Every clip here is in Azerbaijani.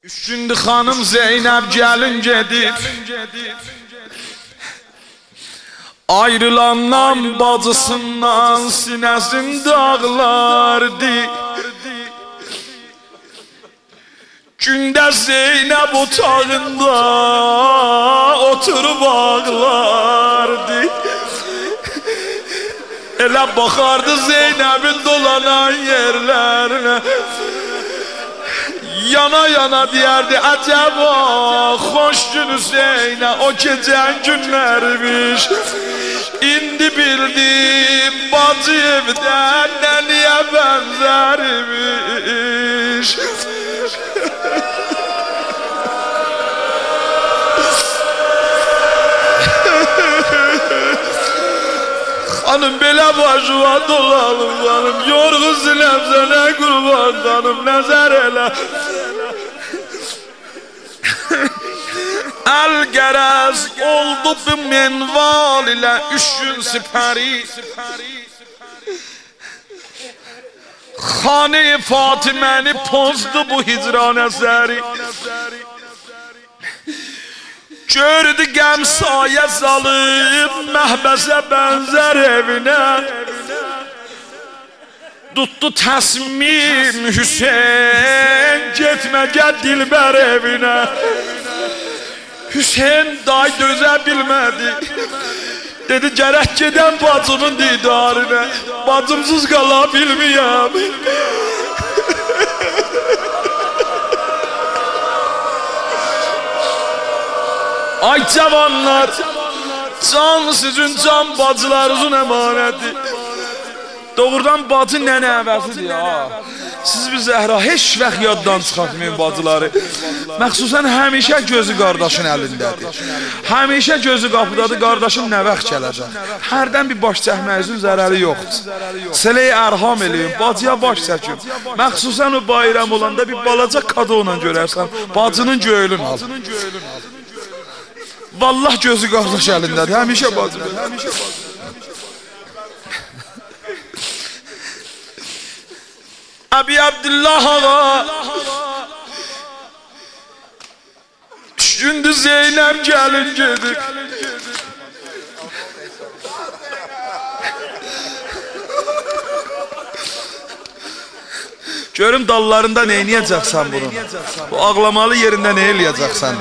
Üç gündür xanım Zeynəb gəlin gedib, ayrılandan bacısından sinəsində ağlardı. Gündə Zeynəb otağında oturub ağlardı. Elə baxardı Zeynəbin dolanan yerlərinə, yana yana deyərdi, əcəba xoş gün Hüseynə o gecən günlərmiş. İndi bildim bacı evdən nəliyə bənzərmiş. Hanım belə başıma dolalım hanım, yorğu sinəm sənə qurban hanım, nəzər elə. Əl gərəz oldu bu menval ilə üç gün sipəri, Xane-i Fatiməni pozdu bu hicran əsəri. Gördü qəm sayə salıb məhbəsə bənzər evinə, tutdu təsmim Hüseyn getməgə Dilbər evinə. Hüseyn day dözə bilmədi, dedi gərək gedən bacımın didarına, bacımsız qala bilməyəm. Ay cavanlar, can sizin can bacılarınızın əmanəti. Doğrudan bacı nənə əvəzidir ya. Siz bir Zəhra heç vaxt yaddan çıxartmayın bacıları. Məxsusən həmişə gözü qardaşın əlindədir. Həmişə gözü qapıdadır, qardaşın nə vaxt gələcək. Hərdən bir baş çəkməyinizin zərəri yoxdur. Sələ-i ərham eləyin, bacıya baş çəkin. Məxsusən o bayram olanda bir balaca kadonla görərsən, bacının göylün al. Vallah gözü qardaş əlindədir, həmişə bacıdır. Əbi Abdullah ağa üç gündür Zeynəb gəlin gedir. Görüm dallarında nə eləyəcəksən bunu? Bu ağlamalı yerində nə eləyəcəksən?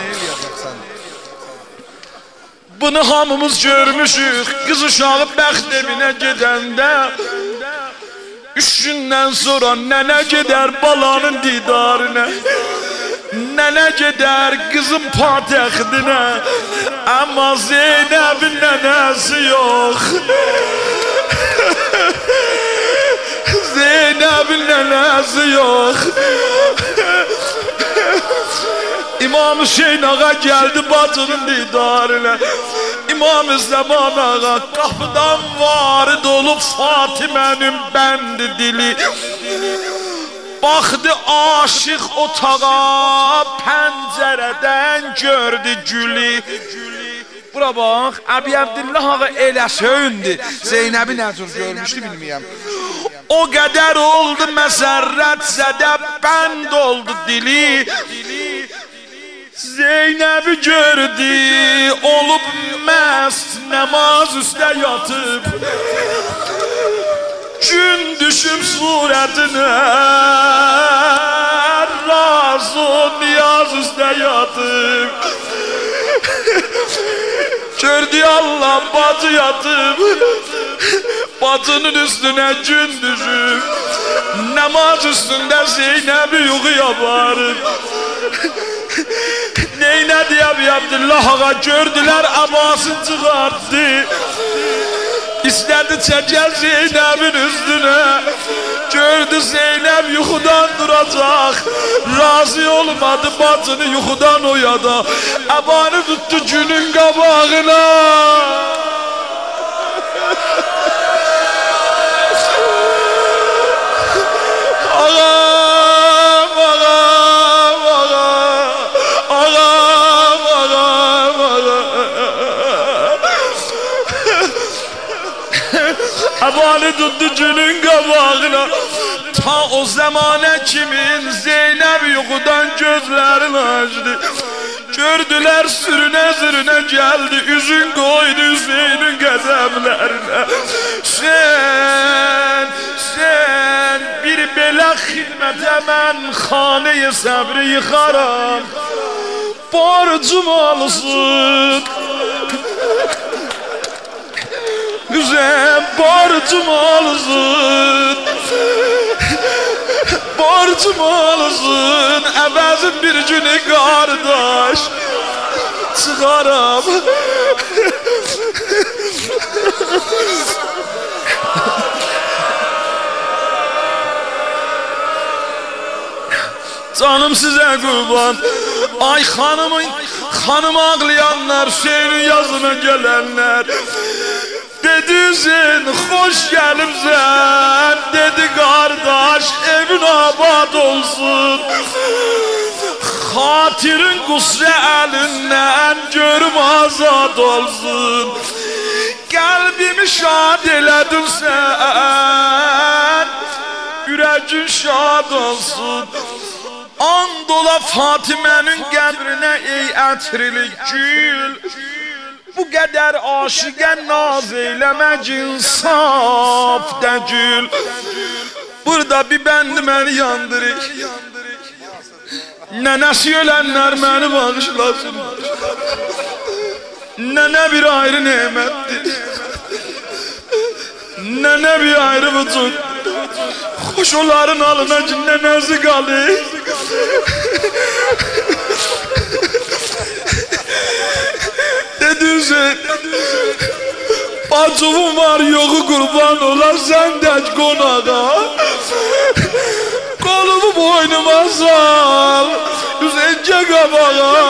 Bunu hamımız görmüşük, qız uşağı bəxt evinə gedəndə. Üç gündən sonra nənə gedər balanın didarına, nənə gedər qızın patəxtinə. Amma Zeynəbin nənəsi yox, Zeynəbin nənəsi yox. İmam Hüseyin ağa gəldi bacının didarına, İmam Zaman ağa qapıdan varid olub Fatimənin bəndi dili. Baxdı aşıq otağa, pəncərədən gördü gülü. Bura bax, Əbi Abdullah ağa elə söyündü, Zeynəbi nə cür görmüşdü bilməyəm. O qədər oldu məsərrət zədə, bənd oldu dili. Zeynəbi gördü, olub məst, nəmaz üstə yatıb. Gün düşüb surətinə, razı niyaz üstə yatıb. Gördü Allah bacı yatıb, bacının üstünə gün düşüb. Nəmaz üstündə Zeynəbi yuxuya varıb. Neynədi Əbi Abdullah ağa, gördülər abasını çıxartdı. İstədi çəkər Zeynəbin üstünə, gördü Zeynəb yuxudan duracaq. Razı olmadı bacını yuxudan oyada, əbanı tutdu günün qabağına. Əbanı tutdu günün qabağına, Ta o zamana kimin Zeynep yuxudan gözlerini açtı. Gördüler sürüne sürüne geldi, üzün koydu Hüseyin'in qəzəblərinə. Sen bir belə xidmətə mən xanə-i səbri yıxaram, borcum olsun. Hüseyin borcum olsun, borcum olsun, əvəzin bir günü qardaş çıxaram. Canım size kurban. Ay hanım ağlayanlar, Hüseyin'in yazına gelenler. Dedi sen hoş gelipsen, dedi kardeş evin abad olsun. Hatirin kusre elinden görüm azad olsun. Kalbimi şad eledin sen, yüreğin şad olsun. Andola Fatime'nin qəbrinə ey ətrili gül, bu qədər aşiqə naz eyləmək insaf də gül. Burada bir bəndi məni yandırır, nənəsi ölənlər məni bağışlasın. Nənə bir ayrı nemətdir, nənə bir ayrı vücud. Xoş onların alına ki nənəsi qalır. Dedi Hüseyin, bacımın var yoxu qurban olar sən tək qonağa. Kolumu boynuma sal, Hüseyin'ce qabağa.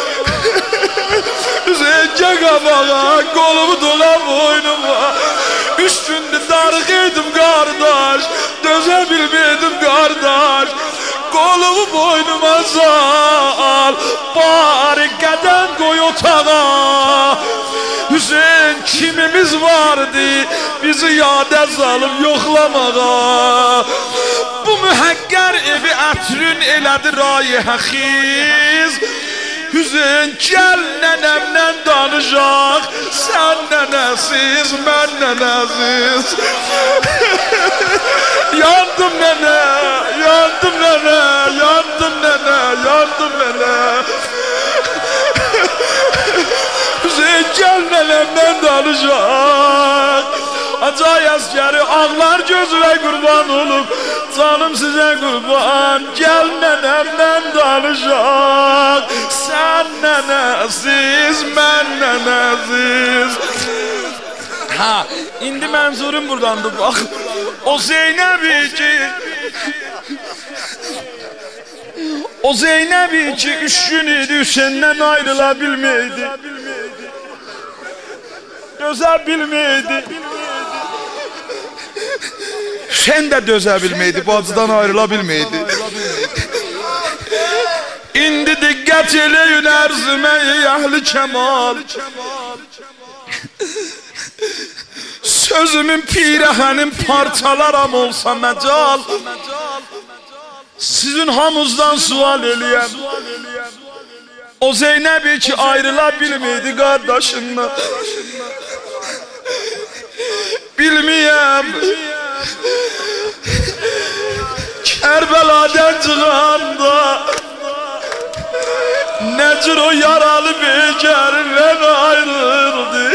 Hüseyin'ce qabağa, kolumu dola boynuma. Üç gündür darıqıydım qardaş, dözə bilməydim qardaş. Kolumu boynuma sal, bari qədəm qoy otağa. Hüseyin kimimiz vardı bizi yada salıb yoxlamağa. Bu mühəqqər evi ətrün elədi rayihə xiz. Hüseyin gel nənəmlə danışaq, sən nənəsiz, mən nənəsiz. Yandım nənə, yandım nənə, yandım nənə, yandım nənə. Hüseyin gel nənəmlə danışaq. Acay askeri ağlar gözüne kurban olup, canım size kurban. Gel nenemden danışaq, sen nenesiz, ben nenesiz. Ha, indi mənzurum buradandı bak. O Zeynep ki 3 gün idi senden ayrılabilmeydi. Dözebilmeydi. Sen de dözebilmeydi, bacıdan ayrılabilmeydi. İndi diqqət eləyin ərzimə ey əhli kəmal. Sözümün pirəhənin parçalaram olsa məcal. Sizin hamuzdan sual eləyəm. O Zeynep ki ayrılabilmeydi kardeşinden. Bilmeyem. Kerbeladan çıxanda necir o yaralı bekarından ayrıldı.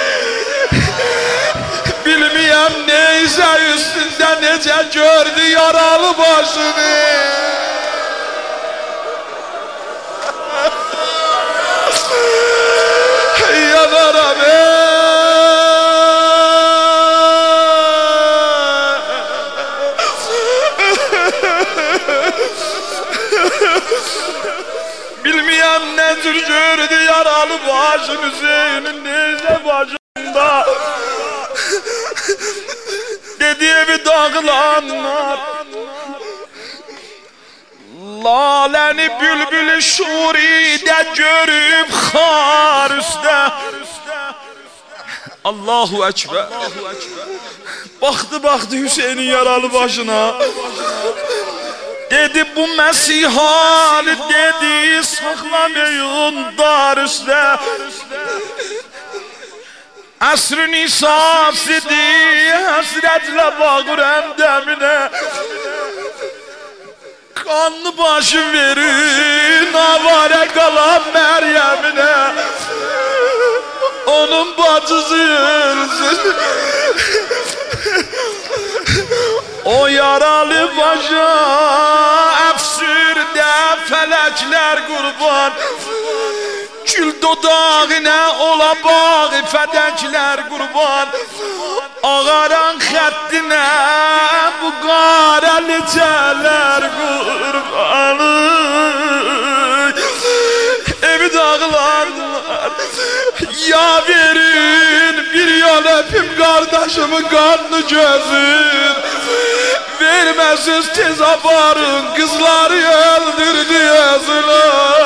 Bilmeyem neyse üstünde nece gördü yaralı başını. Yanaram bilmeyem ne tür gördü yaralı başın Hüseyin'in neyse başında. Dediği bir dağılanlar laləni bülbülü şuridə görüb xar üstə. Allahu Ekber. Baktı Hüseyin'in yaralı başına. Dedi bu Mesihal dedi saklamayın dar üstte. Asr-ı nisasidi hasretle bağırem demine. Kanlı başı verin avare kalan Meryem'ine. Onun bacısı ölsün. O yaralı başa efsürde felekler kurban. Gül dodağına ola bağı fedekler kurban. Ağaran xəttine bu qarəli çələr qurban. Evi dağılanlar ya verin bir yol öpüm kardeşimin kanlı gözün. Vermezsiniz tez aparın kızları öldürdü yazılar.